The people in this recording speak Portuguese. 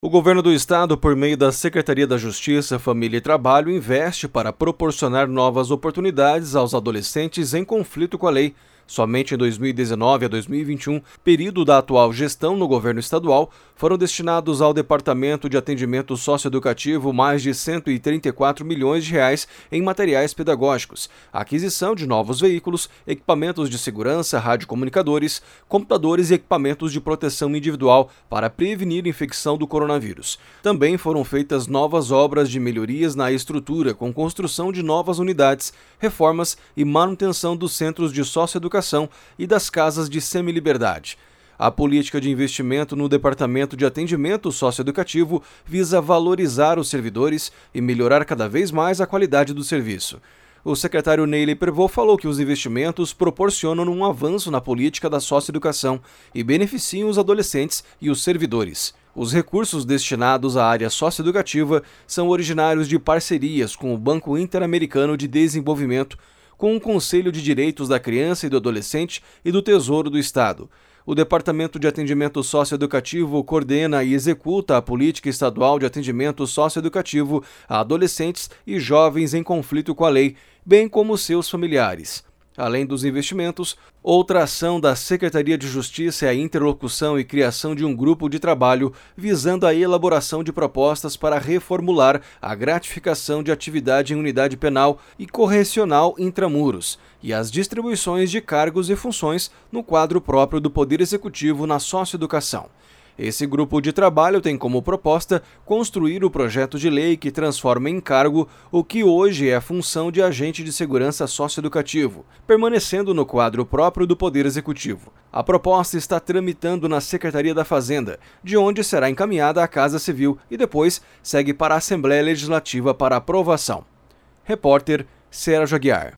O governo do estado, por meio da Secretaria da Justiça, Família e Trabalho, investe para proporcionar novas oportunidades aos adolescentes em conflito com a lei. Somente em 2019 a 2021, período da atual gestão no governo estadual, foram destinados ao Departamento de Atendimento Socioeducativo mais de R$ 134 milhões em materiais pedagógicos, aquisição de novos veículos, equipamentos de segurança, radiocomunicadores, computadores e equipamentos de proteção individual para prevenir a infecção do coronavírus. Também foram feitas novas obras de melhorias na estrutura, com construção de novas unidades, reformas e manutenção dos centros de socioeducação e das casas de semiliberdade. A política de investimento no Departamento de Atendimento Socioeducativo visa valorizar os servidores e melhorar cada vez mais a qualidade do serviço. O secretário Neyley Pervot falou que os investimentos proporcionam um avanço na política da socioeducação e beneficiam os adolescentes e os servidores. Os recursos destinados à área socioeducativa são originários de parcerias com o Banco Interamericano de Desenvolvimento, com o Conselho de Direitos da Criança e do Adolescente e do Tesouro do Estado. O Departamento de Atendimento Socioeducativo coordena e executa a política estadual de atendimento socioeducativo a adolescentes e jovens em conflito com a lei, bem como seus familiares. Além dos investimentos, outra ação da Secretaria de Justiça é a interlocução e criação de um grupo de trabalho visando a elaboração de propostas para reformular a gratificação de atividade em unidade penal e correcional intramuros e as distribuições de cargos e funções no quadro próprio do Poder Executivo na socioeducação. Esse grupo de trabalho tem como proposta construir o projeto de lei que transforma em cargo o que hoje é a função de agente de segurança socioeducativo, permanecendo no quadro próprio do Poder Executivo. A proposta está tramitando na Secretaria da Fazenda, de onde será encaminhada à Casa Civil e depois segue para a Assembleia Legislativa para aprovação. Repórter Sérgio Aguiar.